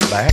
back.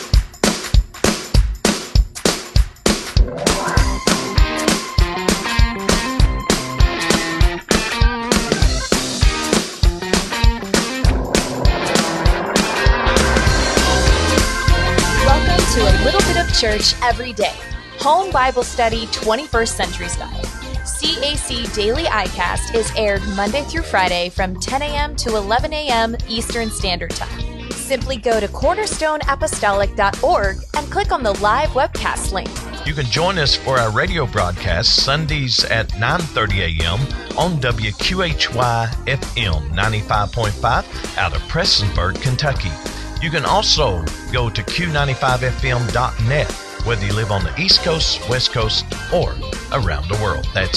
Welcome to a little bit of church every day. Home Bible Study 21st Century Style. CAC Daily iCast is aired Monday through Friday from 10 a.m. to 11 a.m. Eastern Standard Time. Simply go to cornerstoneapostolic.org and click on the live webcast link. You can join us for our radio broadcast Sundays at 9:30 a.m. on WQHY FM 95.5 out of Prestonsburg, Kentucky. You can also go to Q95FM.net, whether you live on the East Coast, West Coast, or around the world. That's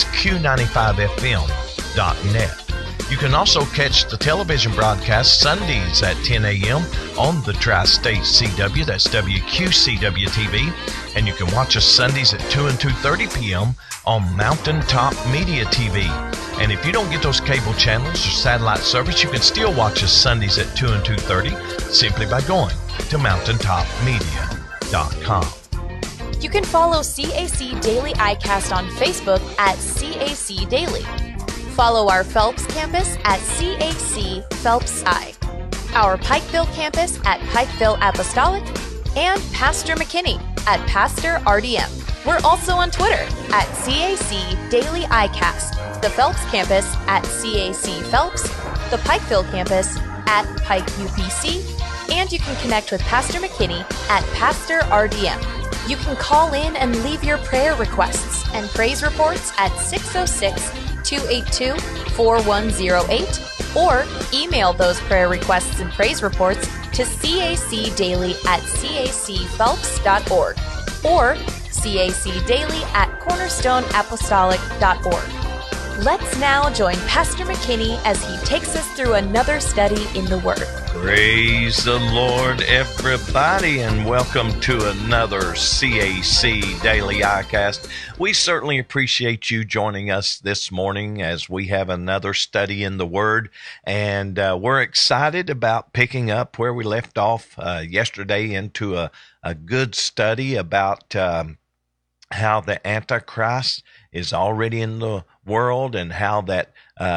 Q95FM.net. You can also catch the television broadcast Sundays at 10 a.m. on the Tri-State CW, that's WQCW-TV, and you can watch us Sundays at 2 and 2:30 p.m. on Mountaintop Media TV. And if you don't get those cable channels or satellite service, you can still watch us Sundays at 2 and 2:30 simply by going to mountaintopmedia.com. You can follow CAC Daily iCast on Facebook at CAC Daily. Follow our Phelps campus at CAC Phelps I, our Pikeville campus at Pikeville Apostolic, and Pastor McKinney at Pastor RDM. We're also on Twitter at CAC Daily iCast, the Phelps campus at CAC Phelps, the Pikeville campus at Pike UPC, and you can connect with Pastor McKinney at Pastor RDM. You can call in and leave your prayer requests and praise reports at 606-282-4108 or email those prayer requests and praise reports to cacdaily@cacphelps.org or cacdaily@cornerstoneapostolic.org. Let's now join Pastor McKinney as he takes us through another study in the Word. Praise the Lord, everybody, and welcome to another CAC Daily iCast. We certainly appreciate you joining us this morning as we have another study in the Word, and we're excited about picking up where we left off yesterday into a good study about how the Antichrist is already in the world, and how that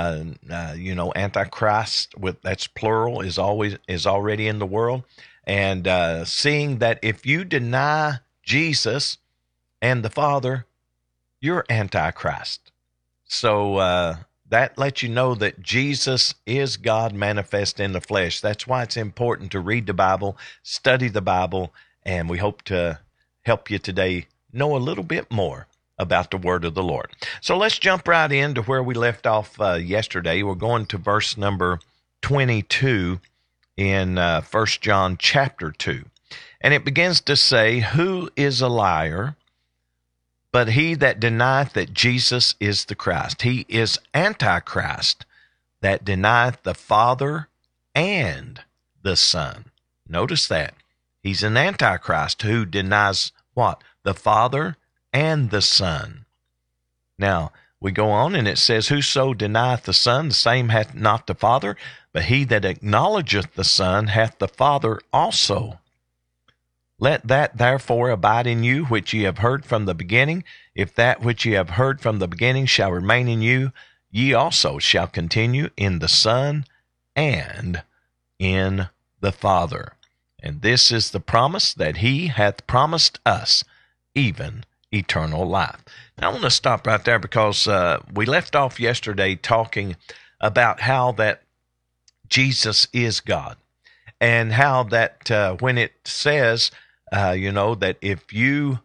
Antichrist, that's plural, is already in the world, and seeing that if you deny Jesus and the Father, you're Antichrist. So that lets you know that Jesus is God manifest in the flesh. That's why it's important to read the Bible, study the Bible, and we hope to help you today know a little bit more about the word of the Lord. So let's jump right into where we left off yesterday. We're going to verse number 22 in 1 John chapter 2. And it begins to say, "Who is a liar, but he that denieth that Jesus is the Christ? He is Antichrist, that denieth the Father and the Son." Notice that. He's an Antichrist who denies what? The Father and the Son. Now, we go on and it says, "Whoso denieth the Son, the same hath not the Father, but he that acknowledgeth the Son hath the Father also. Let that therefore abide in you which ye have heard from the beginning. If that which ye have heard from the beginning shall remain in you, ye also shall continue in the Son and in the Father. And this is the promise that he hath promised us, even eternal life." Now, I want to stop right there because we left off yesterday talking about how that Jesus is God, and how that when it says, that if you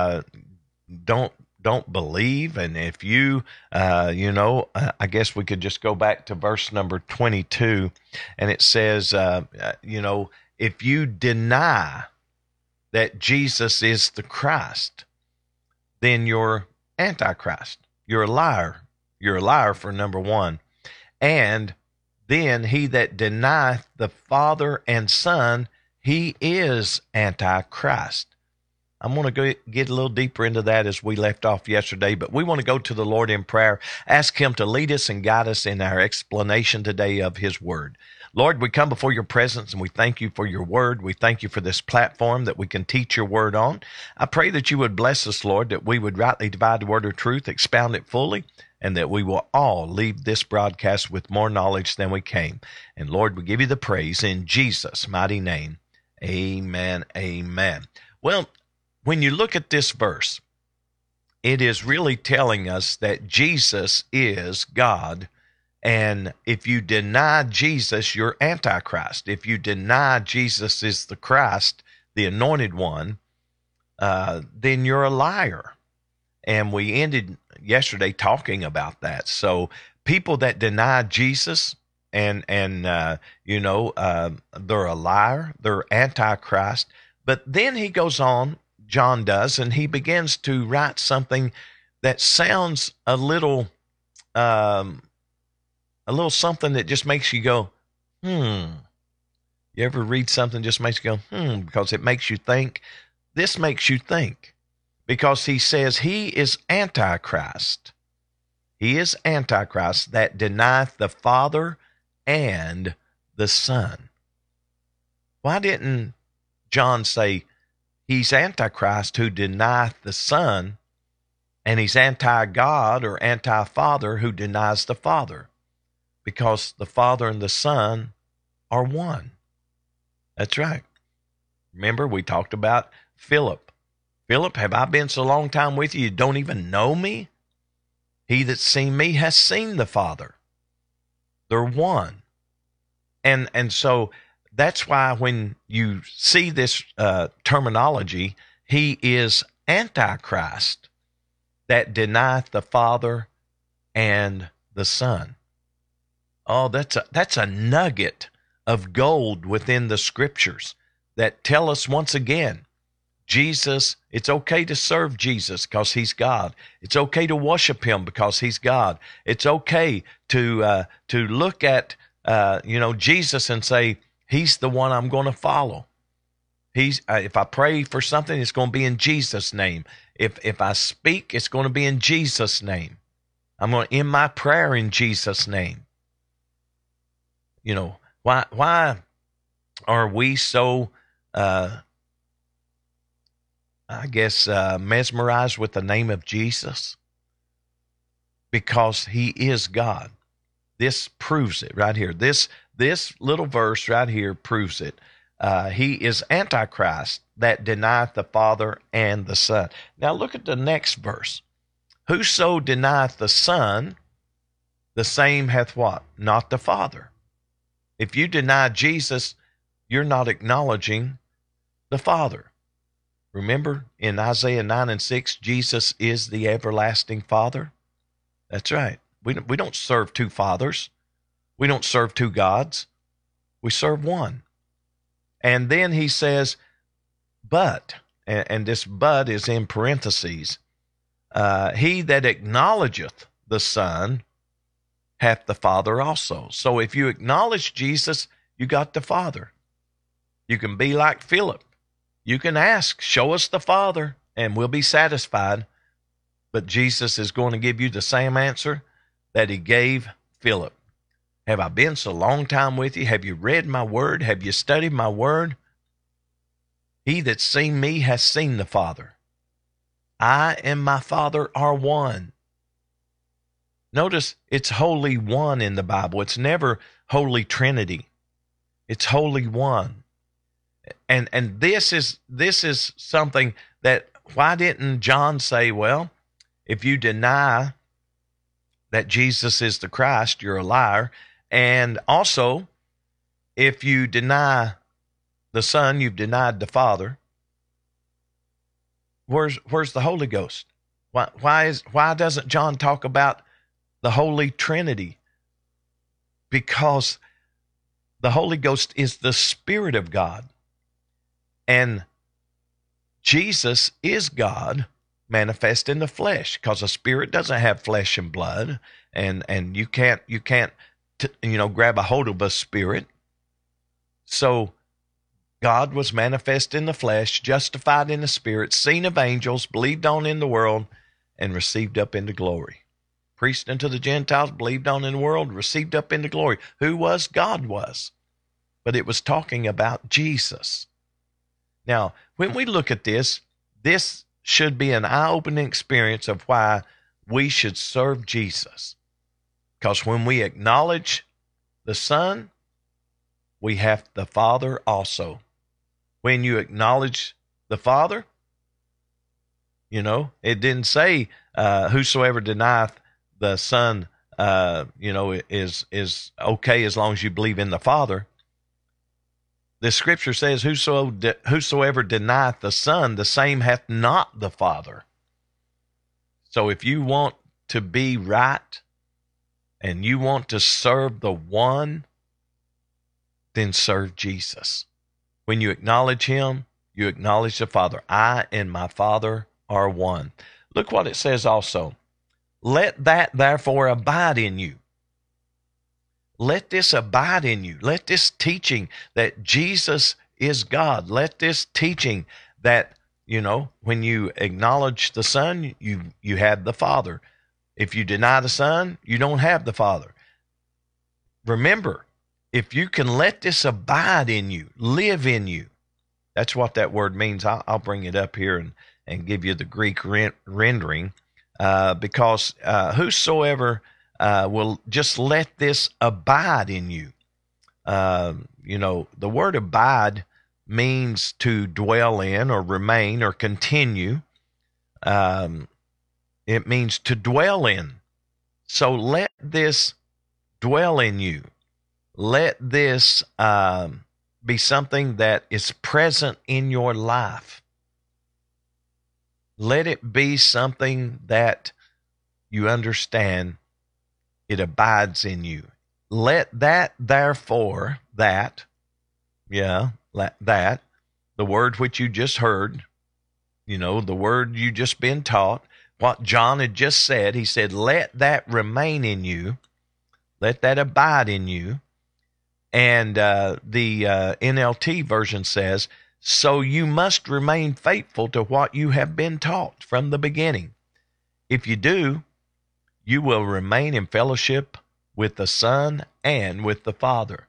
don't believe, and if you, I guess we could just go back to verse number 22, and it says, if you deny that Jesus is the Christ, then you're Antichrist. You're a liar. You're a liar for number one. And then he that denieth the Father and Son, he is Antichrist. I'm going to get a little deeper into that as we left off yesterday, but we want to go to the Lord in prayer, ask him to lead us and guide us in our explanation today of his word. Lord, we come before your presence and we thank you for your word. We thank you for this platform that we can teach your word on. I pray that you would bless us, Lord, that we would rightly divide the word of truth, expound it fully, and that we will all leave this broadcast with more knowledge than we came. And Lord, we give you the praise in Jesus' mighty name. Amen, amen. Well, when you look at this verse, it is really telling us that Jesus is God. And if you deny Jesus, you're Antichrist. If you deny Jesus is the Christ, the anointed one, then you're a liar. And we ended yesterday talking about that. So people that deny Jesus and they're a liar, they're Antichrist. But then he goes on, John does, and he begins to write something that sounds a little something that just makes you go, You ever read something just makes you go, because it makes you think? This makes you think, because he says he is Antichrist. He is Antichrist that denieth the Father and the Son. Why didn't John say he's Antichrist who denieth the Son, and he's anti-God or anti-Father who denies the Father? Because the Father and the Son are one. That's right. Remember, we talked about Philip. Philip, have I been so long time with you, you don't even know me? He that's seen me has seen the Father. They're one. And so that's why when you see this terminology, he is Antichrist that denieth the Father and the Son. Oh, that's a nugget of gold within the scriptures that tell us once again, Jesus, it's okay to serve Jesus because he's God. It's okay to worship him because he's God. It's okay to look at Jesus and say, he's the one I'm going to follow. If I pray for something, it's going to be in Jesus' name. If I speak, it's going to be in Jesus' name. I'm going to end my prayer in Jesus' name. Why are we so, mesmerized with the name of Jesus? Because he is God. This proves it right here. This little verse right here proves it. He is Antichrist that denieth the Father and the Son. Now look at the next verse. Whoso denieth the Son, the same hath what? Not the Father. If you deny Jesus, you're not acknowledging the Father. Remember in Isaiah 9 and 6, Jesus is the everlasting Father. That's right. We don't serve two fathers. We don't serve two gods. We serve one. And then he says, but, and this but is in parentheses, he that acknowledgeth the Son hath the Father also. So if you acknowledge Jesus, you got the Father. You can be like Philip. You can ask, show us the Father, and we'll be satisfied. But Jesus is going to give you the same answer that he gave Philip. Have I been so long time with you? Have you read my word? Have you studied my word? He that's seen me has seen the Father. I and my Father are one. Notice it's Holy One in the Bible. It's never Holy Trinity. It's Holy One. And this is something that, why didn't John say, well, if you deny that Jesus is the Christ, you're a liar. And also, if you deny the Son, you've denied the Father. Where's the Holy Ghost? Why doesn't John talk about the Holy Trinity? Because the Holy Ghost is the Spirit of God. And Jesus is God manifest in the flesh, because a spirit doesn't have flesh and blood, and you can't grab a hold of a spirit. So God was manifest in the flesh, justified in the spirit, seen of angels, believed on in the world, and received up into glory. Preached unto the Gentiles, believed on in the world, received up into glory. Who was? God was. but it was talking about Jesus. Now, when we look at this, this should be an eye-opening experience of why we should serve Jesus. Because when we acknowledge the Son, we have the Father also. When you acknowledge the Father, it didn't say whosoever denieth the Son, is okay as long as you believe in the Father. The scripture says, whosoever denieth the Son, the same hath not the Father. So if you want to be right and you want to serve the one, then serve Jesus. When you acknowledge him, you acknowledge the Father. I and my Father are one. Look what it says also. Let that therefore abide in you. Let this abide in you. Let this teaching that Jesus is God. Let this teaching that, when you acknowledge the Son, you have the Father. If you deny the Son, you don't have the Father. Remember, if you can let this abide in you, live in you, that's what that word means. I'll bring it up here and give you the Greek rendering, because whosoever will just let this abide in you. The word abide means to dwell in or remain or continue. It means to dwell in. So let this dwell in you. Let this be something that is present in your life. Let it be something that you understand it abides in you. Let that, therefore, the word which you just heard, the word you just been taught, what John had just said, he said, let that remain in you. Let that abide in you. And the NLT version says, so you must remain faithful to what you have been taught from the beginning. If you do, you will remain in fellowship with the Son and with the Father.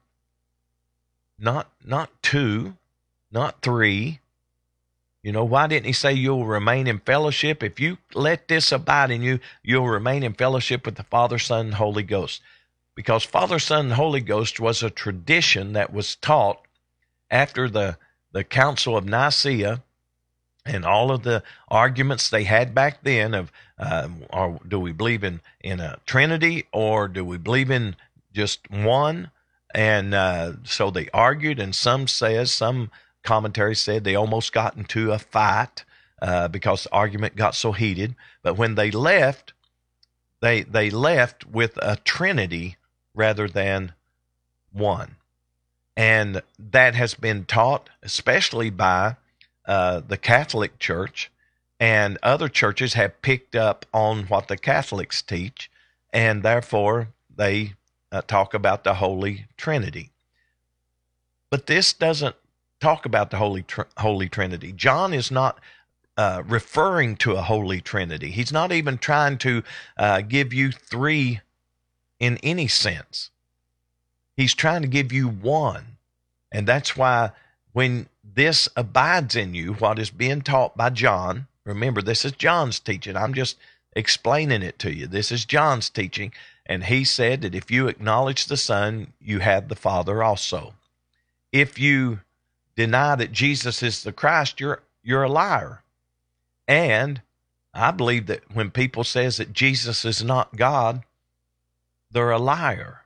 Not two, not three. Why didn't he say you'll remain in fellowship? If you let this abide in you, you'll remain in fellowship with the Father, Son, and Holy Ghost. Because Father, Son, and Holy Ghost was a tradition that was taught after the Council of Nicaea and all of the arguments they had back then of, or do we believe in a Trinity, or do we believe in just one? And so they argued, and some commentaries said they almost got into a fight because the argument got so heated. But when they left, they left with a Trinity rather than one. And that has been taught, especially by the Catholic Church, and other churches have picked up on what the Catholics teach, and therefore they talk about the Holy Trinity. But this doesn't talk about the Holy Trinity. John is not referring to a Holy Trinity. He's not even trying to give you three in any sense. He's trying to give you one. And that's why when this abides in you, what is being taught by John, remember, this is John's teaching. I'm just explaining it to you. This is John's teaching. And he said that if you acknowledge the Son, you have the Father also. If you deny that Jesus is the Christ, you're a liar. And I believe that when people says that Jesus is not God, they're a liar.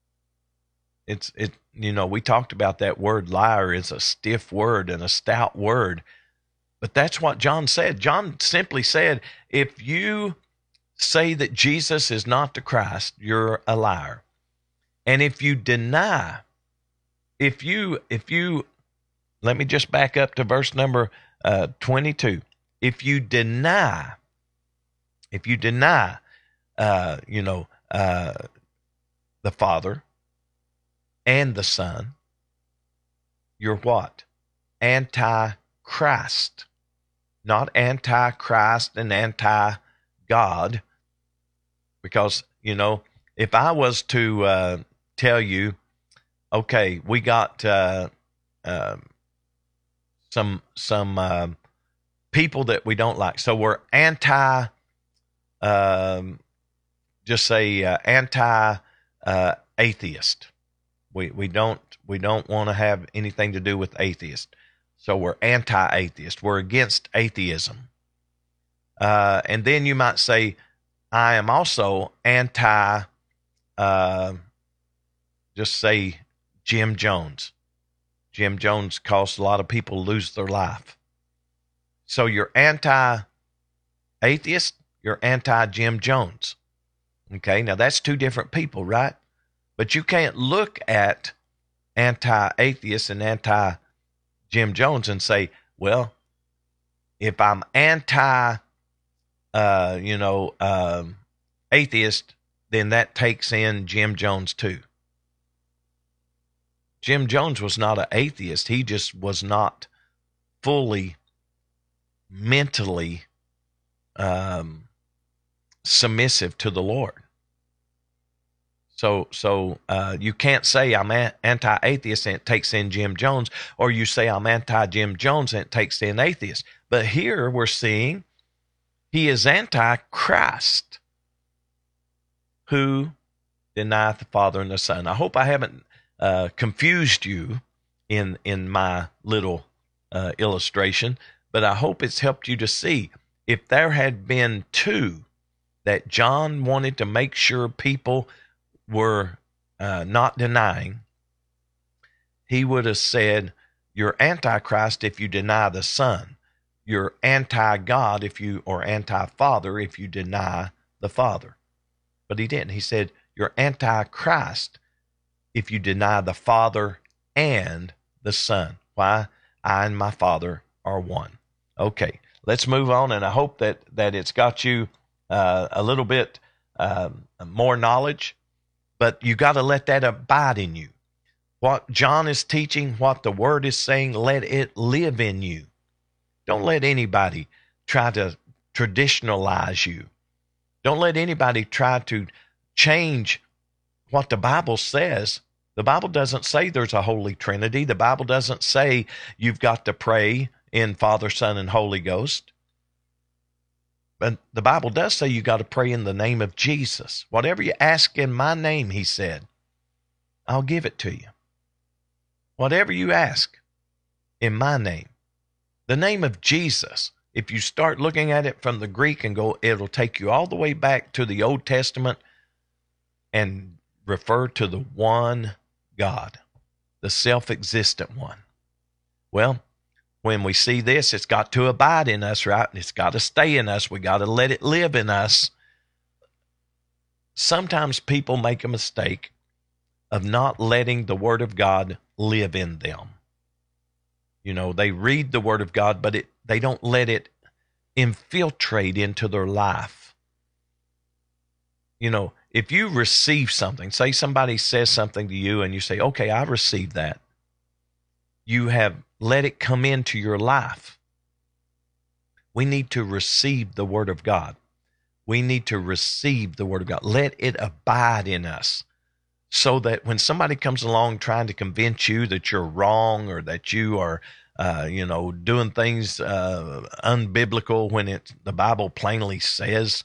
We talked about that word liar is a stiff word and a stout word. But that's what John said. John simply said, if you say that Jesus is not the Christ, you're a liar. And if you deny, if you let me just back up to verse number 22. If you deny, the Father and the Son, you're what? Anti-Christ. Not anti-Christ and anti-God. Because, if I was to tell you Okay, we got some people that we don't like. So we're anti, just say anti atheist. We don't want to have anything to do with atheists. So we're anti-atheist. We're against atheism. And then you might say, I am also anti, just say Jim Jones. Jim Jones caused a lot of people lose their life. So you're anti-atheist, you're anti-Jim Jones. Okay, now that's two different people, right? But you can't look at anti-atheist and anti-Jim Jones and say, well, if I'm atheist, then that takes in Jim Jones too. Jim Jones was not an atheist. He just was not fully mentally submissive to the Lord. So you can't say I'm anti-atheist and it takes in Jim Jones, or you say I'm anti-Jim Jones and it takes in atheist. But here we're seeing he is anti-Christ, who denieth the Father and the Son. I hope I haven't confused you in my little illustration, but I hope it's helped you to see. If there had been two that John wanted to make sure people were not denying, he would have said, you're antichrist if you deny the Son. You're anti-God or anti-Father if you deny the Father. But he didn't. He said, you're antichrist if you deny the Father and the Son. Why? I and my Father are one. Okay, let's move on, and I hope that it's got you a little bit more knowledge. But you got to let that abide in you. What John is teaching, what the Word is saying, let it live in you. Don't let anybody try to traditionalize you. Don't let anybody try to change what the Bible says. The Bible doesn't say there's a Holy Trinity. The Bible doesn't say you've got to pray in Father, Son, and Holy Ghost. But the Bible does say you got to pray in the name of Jesus. Whatever you ask in my name, he said, I'll give it to you. Whatever you ask in my name. The name of Jesus, if you start looking at it from the Greek and go, it'll take you all the way back to the Old Testament and refer to the one God, the self-existent one. Well, when we see this, it's got to abide in us, right? It's got to stay in us. We got to let it live in us. Sometimes people make a mistake of not letting the Word of God live in them. You know, they read the Word of God, but they don't let it infiltrate into their life. You know, if you receive something, say somebody says something to you and you say, okay, I received that. You have let it come into your life. We need to receive the Word of God. We need to receive the Word of God. Let it abide in us so that when somebody comes along trying to convince you that you're wrong or that you are, doing things unbiblical when the Bible plainly says,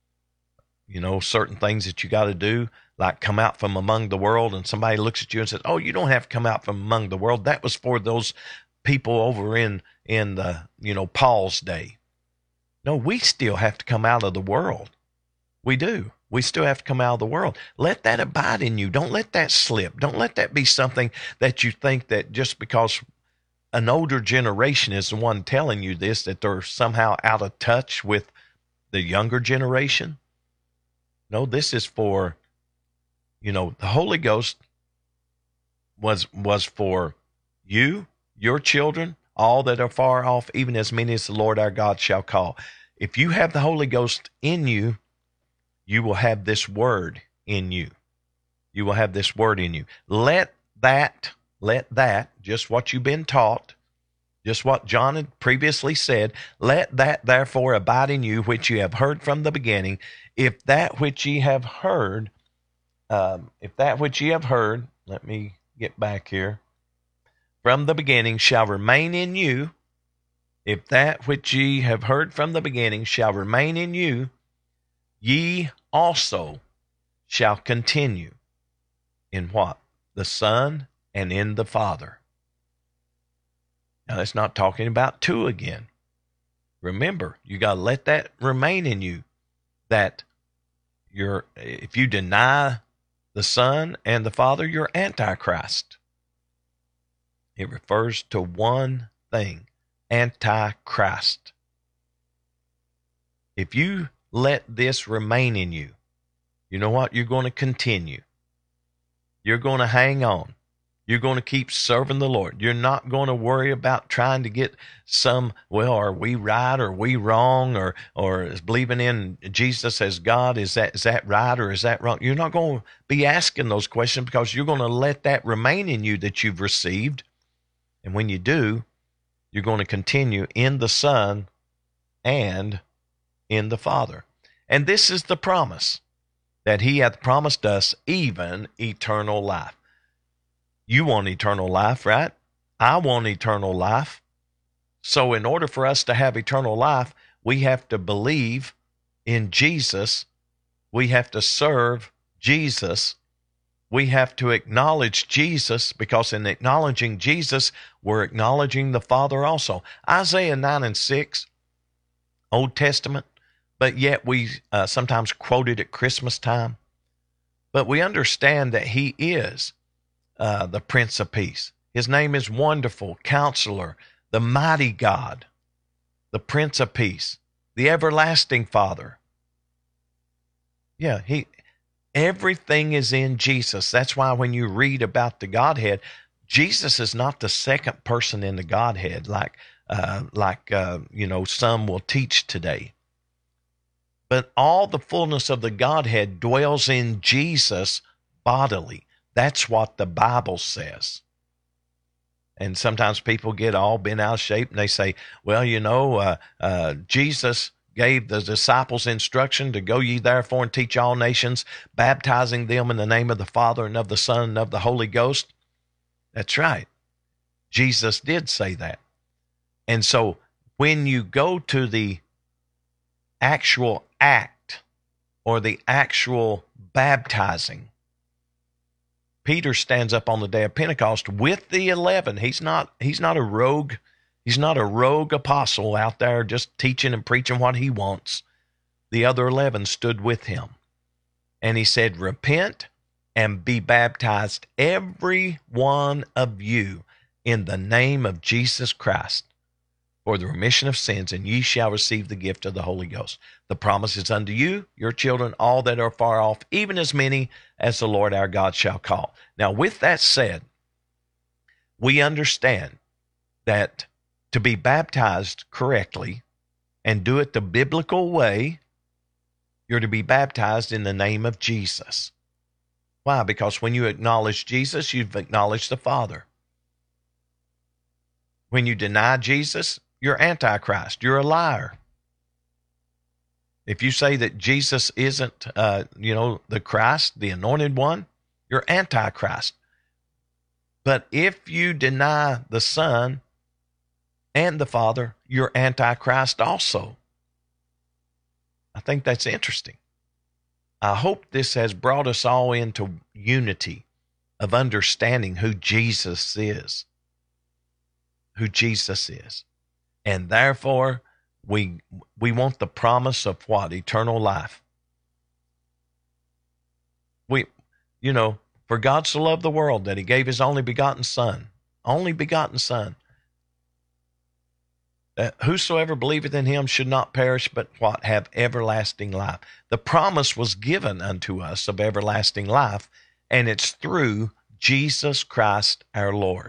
certain things that you got to do, like come out from among the world, and somebody looks at you and says, oh, you don't have to come out from among the world. That was for those people over in the, Paul's day. No, we still have to come out of the world. We do. We still have to come out of the world. Let that abide in you. Don't let that slip. Don't let that be something that you think that just because an older generation is the one telling you this, that they're somehow out of touch with the younger generation. No, this is for, the Holy Ghost was for you, your children, all that are far off, even as many as the Lord our God shall call. If you have the Holy Ghost in you, you will have this word in you. You will have this word in you. Let that, just what you've been taught, just what John had previously said, let that therefore abide in you, which you have heard from the beginning. If that which ye have heard, let me get back here. From the beginning shall remain in you, if that which ye have heard from the beginning shall remain in you, ye also shall continue in what? The Son and in the Father. Now, that's not talking about two again. Remember, you got to let that remain in you, that if you deny the Son and the Father, you're Antichrist. It refers to one thing, Antichrist. If you let this remain in you, you know what? You're going to continue. You're going to hang on. You're going to keep serving the Lord. You're not going to worry about trying to get are we right or are we wrong, or believing in Jesus as God, is that right or is that wrong? You're not going to be asking those questions, because you're going to let that remain in you that you've received. And when you do, you're going to continue in the Son and in the Father. And this is the promise, that he hath promised us even eternal life. You want eternal life, right? I want eternal life. So in order for us to have eternal life, we have to believe in Jesus. We have to serve Jesus. We have to acknowledge Jesus, because in acknowledging Jesus, we're acknowledging the Father also. Isaiah 9:6, Old Testament, but yet we sometimes quote it at Christmas time. But we understand that he is the Prince of Peace. His name is Wonderful Counselor, the Mighty God, the Prince of Peace, the Everlasting Father. Yeah, everything is in Jesus. That's why when you read about the Godhead, Jesus is not the second person in the Godhead like some will teach today. But all the fullness of the Godhead dwells in Jesus bodily. That's what the Bible says. And sometimes people get all bent out of shape and they say, Jesus gave the disciples instruction to go ye therefore and teach all nations, baptizing them in the name of the Father and of the Son and of the Holy Ghost. That's right. Jesus did say that. And so when you go to the actual act or the actual baptizing, Peter stands up on the day of Pentecost with the 11. He's not a rogue. He's not a rogue apostle out there just teaching and preaching what he wants. The other 11 stood with him. And he said, repent and be baptized, every one of you, in the name of Jesus Christ, for the remission of sins, and ye shall receive the gift of the Holy Ghost. The promise is unto you, your children, all that are far off, even as many as the Lord our God shall call. Now, with that said, we understand that to be baptized correctly and do it the biblical way, you're to be baptized in the name of Jesus. Why? Because when you acknowledge Jesus, you've acknowledged the Father. When you deny Jesus, you're Antichrist. You're a liar. If you say that Jesus isn't, the Christ, the anointed one, you're Antichrist. But if you deny the Son and the Father, you're Antichrist also. I think that's interesting. I hope this has brought us all into unity of understanding who Jesus is. Who Jesus is. And therefore, we want the promise of what? Eternal life. For God so loved the world that he gave his only begotten Son, that whosoever believeth in him should not perish, but what? Have everlasting life. The promise was given unto us of everlasting life, and it's through Jesus Christ our Lord.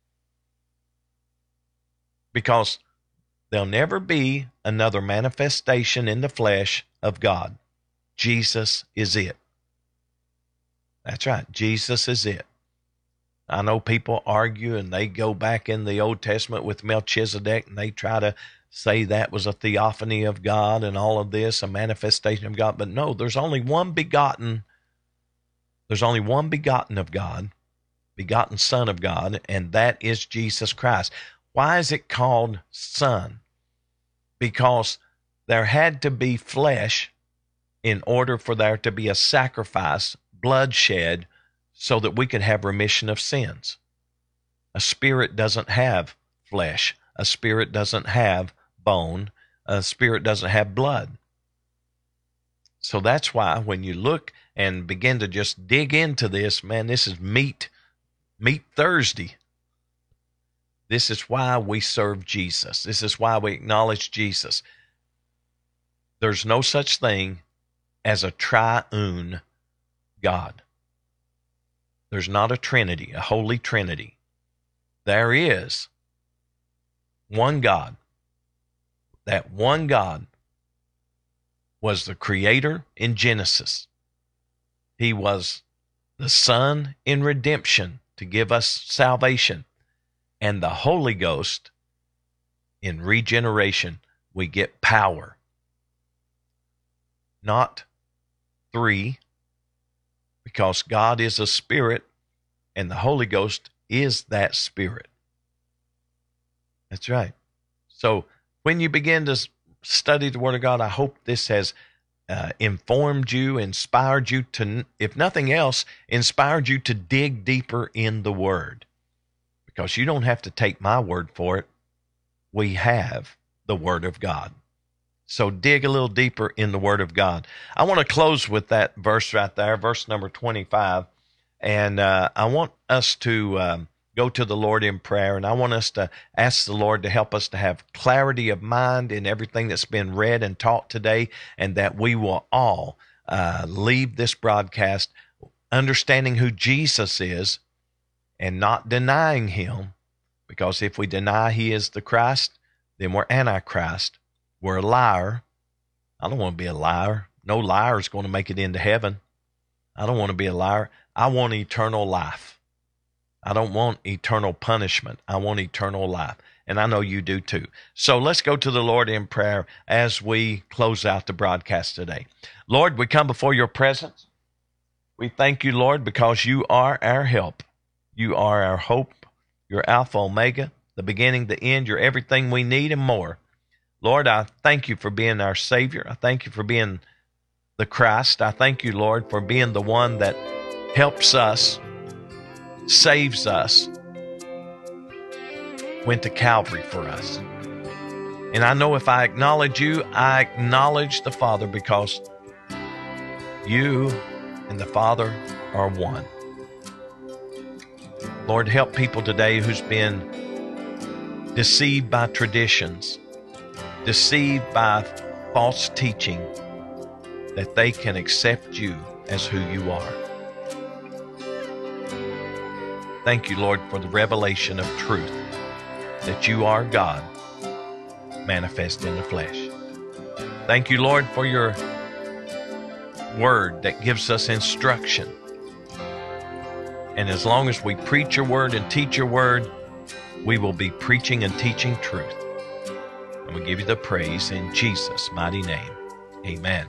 Because there'll never be another manifestation in the flesh of God. Jesus is it. That's right. Jesus is it. I know people argue and they go back in the Old Testament with Melchizedek and they try to say that was a theophany of God and all of this, a manifestation of God. But no, there's only one begotten of God. begotten Son of God, and that is Jesus Christ. Why is it called Son? Because there had to be flesh in order for there to be a sacrifice, bloodshed, so that we could have remission of sins. A spirit doesn't have flesh. A spirit doesn't have bone. A spirit doesn't have blood. So that's why when you look and begin to just dig into this, man, this is meat Thursday. This is why we serve Jesus. This is why we acknowledge Jesus. There's no such thing as a triune God. There's not a Trinity, a Holy Trinity. There is one God. That one God was the Creator in Genesis. He was the Son in redemption to give us salvation. And the Holy Ghost in regeneration. We get power. Not three, because God is a spirit and the Holy Ghost is that spirit. That's right. So when you begin to study the Word of God, I hope this has informed you, inspired you to, if nothing else, inspired you to dig deeper in the Word. Because you don't have to take my word for it. We have the Word of God. So dig a little deeper in the Word of God. I want to close with that verse right there, verse number 25. And I want us to go to the Lord in prayer, and I want us to ask the Lord to help us to have clarity of mind in everything that's been read and taught today, and that we will all leave this broadcast understanding who Jesus is and not denying him, because if we deny he is the Christ, then we're Antichrist. We're a liar. I don't want to be a liar. No liar is going to make it into heaven. I don't want to be a liar. I want eternal life. I don't want eternal punishment. I want eternal life. And I know you do too. So let's go to the Lord in prayer as we close out the broadcast today. Lord, we come before your presence. We thank you, Lord, because you are our help. You are our hope. You're Alpha, Omega, the beginning, the end. You're everything we need and more. Lord, I thank you for being our Savior. I thank you for being the Christ. I thank you, Lord, for being the one that helps us, saves us, went to Calvary for us. And I know if I acknowledge you, I acknowledge the Father, because you and the Father are one. Lord, help people today who's been deceived by traditions, deceived by false teaching, that they can accept you as who you are. Thank you, Lord, for the revelation of truth, that you are God manifest in the flesh. Thank you, Lord, for your word that gives us instruction. And as long as we preach your word and teach your word, we will be preaching and teaching truth. And we give you the praise in Jesus' mighty name. Amen.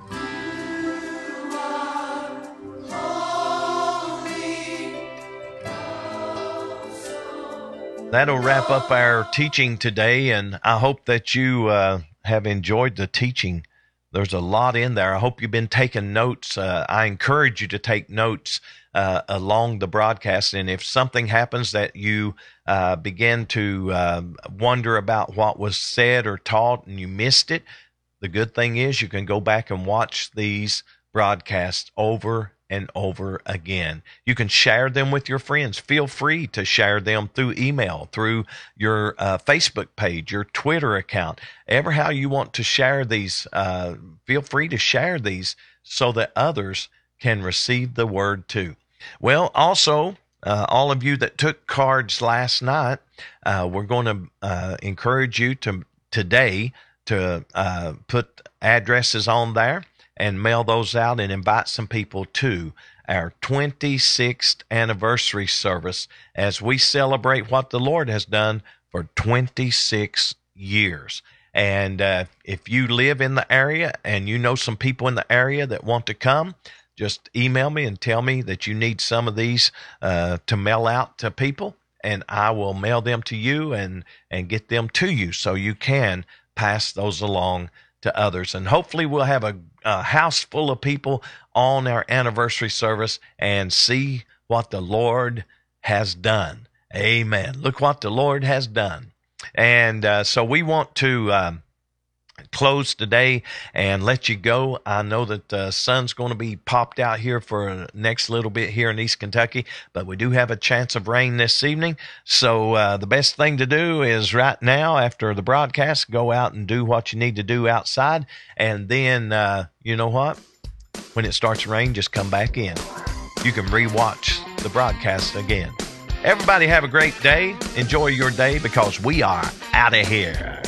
That'll wrap up our teaching today, and I hope that you have enjoyed the teaching. There's a lot in there. I hope you've been taking notes. I encourage you to take notes along the broadcast, and if something happens that you begin to wonder about what was said or taught and you missed it, the good thing is you can go back and watch these broadcasts over and over again. You can share them with your friends. Feel free to share them through email, through your Facebook page, your Twitter account, ever how you want to share these. Feel free to share these so that others can receive the word too. Well, also, all of you that took cards last night, we're going to encourage you to today to put addresses on there and mail those out and invite some people to our 26th anniversary service as we celebrate what the Lord has done for 26 years. And if you live in the area and you know some people in the area that want to come, just email me and tell me that you need some of these to mail out to people, and I will mail them to you and get them to you so you can pass those along to others. And hopefully we'll have a house full of people on our anniversary service and see what the Lord has done. Amen. Look what the Lord has done. And so we want to close today and let you go. I know that the sun's going to be popped out here for next little bit here in East Kentucky, but we do have a chance of rain this evening. So the best thing to do is right now, after the broadcast, go out and do what you need to do outside. And then, you know what? When it starts to rain, just come back in. You can rewatch the broadcast again. Everybody have a great day. Enjoy your day, because we are out of here.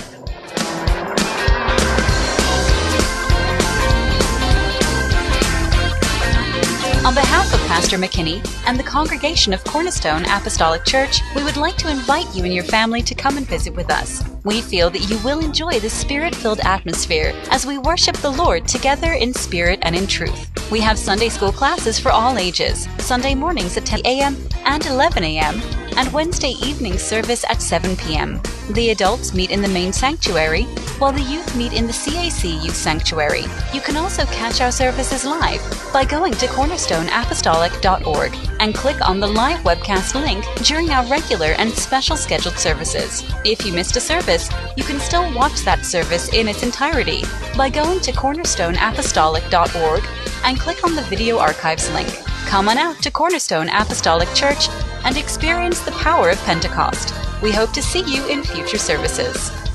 On behalf of Pastor McKinney and the congregation of Cornerstone Apostolic Church, we would like to invite you and your family to come and visit with us. We feel that you will enjoy the spirit-filled atmosphere as we worship the Lord together in spirit and in truth. We have Sunday school classes for all ages, Sunday mornings at 10 a.m. and 11 a.m., and Wednesday evening service at 7 p.m. The adults meet in the main sanctuary, while the youth meet in the CAC Youth Sanctuary. You can also catch our services live by going to cornerstoneapostolic.org and click on the live webcast link during our regular and special scheduled services. If you missed a service, you can still watch that service in its entirety by going to cornerstoneapostolic.org and click on the video archives link. Come on out to Cornerstone Apostolic Church and experience the power of Pentecost. We hope to see you in future services.